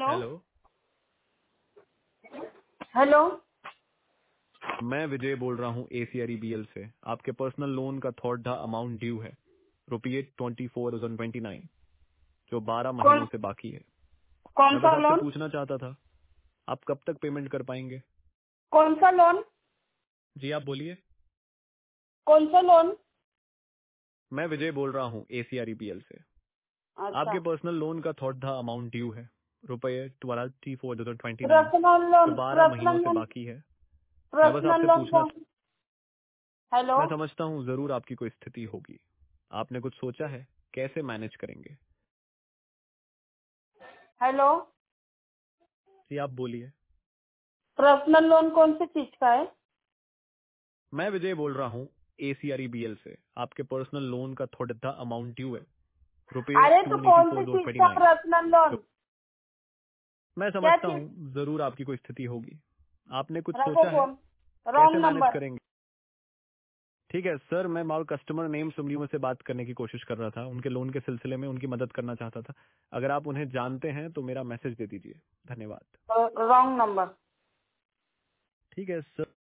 Hello. Hello. Hello. मैं विजय बोल रहा हूँ ACREBL से। आपके पर्सनल लोन का थर्ड अमाउंट ड्यू है, ₹24,029, जो 12 कौन महीनों से बाकी है। कौन मैं बस सा आपसे लोन? पूछना चाहता था, आप कब तक पेमेंट कर पाएंगे? कौन सा लोन? जी आप बोलिए। कौन सा लोन? मैं विजय बोल रहा हूँ ACREBL से। अच्छा। आपके पर्सनल लोन का थर्ड अमाउंट ड्यू है, ₹24,029, पर्सनल जो लोन 12 महीनों पर्सनल से लोन बाकी है। मैं बस पर्सनल आपसे लोन पूछना, कौन? हेलो। मैं समझता हूँ जरूर आपकी कोई स्थिति होगी। आपने कुछ सोचा है कैसे मैनेज करेंगे? हेलो। जी आप बोलिए। पर्सनल लोन कौन सी चीज का है? मैं विजय बोल रहा हूँ ACREBL से। आपके पर्सनल लोन का थोड़ा अमाउंट ड्यू है, रुपये अरे तो कौन सी चीज का 284,29। Personal loan? मैं क्या समझता चीज? हूँ जरूर आपकी कोई स्थिति होगी। आपने कुछ रखो सोचा है फोन। कैसे रॉन्ग मैनेज नंबर। करेंगे? ठीक है सर, मैं माल कस्टमर नेम सुमलियों से बात करने की कोशिश कर रहा था, उनके लोन के सिलसिले में उनकी मदद करना चाहता था। अगर आप उन्हें जानते हैं तो मेरा मैसेज दे दीजिए। धन्यवाद। Wrong number. ठीक है सर।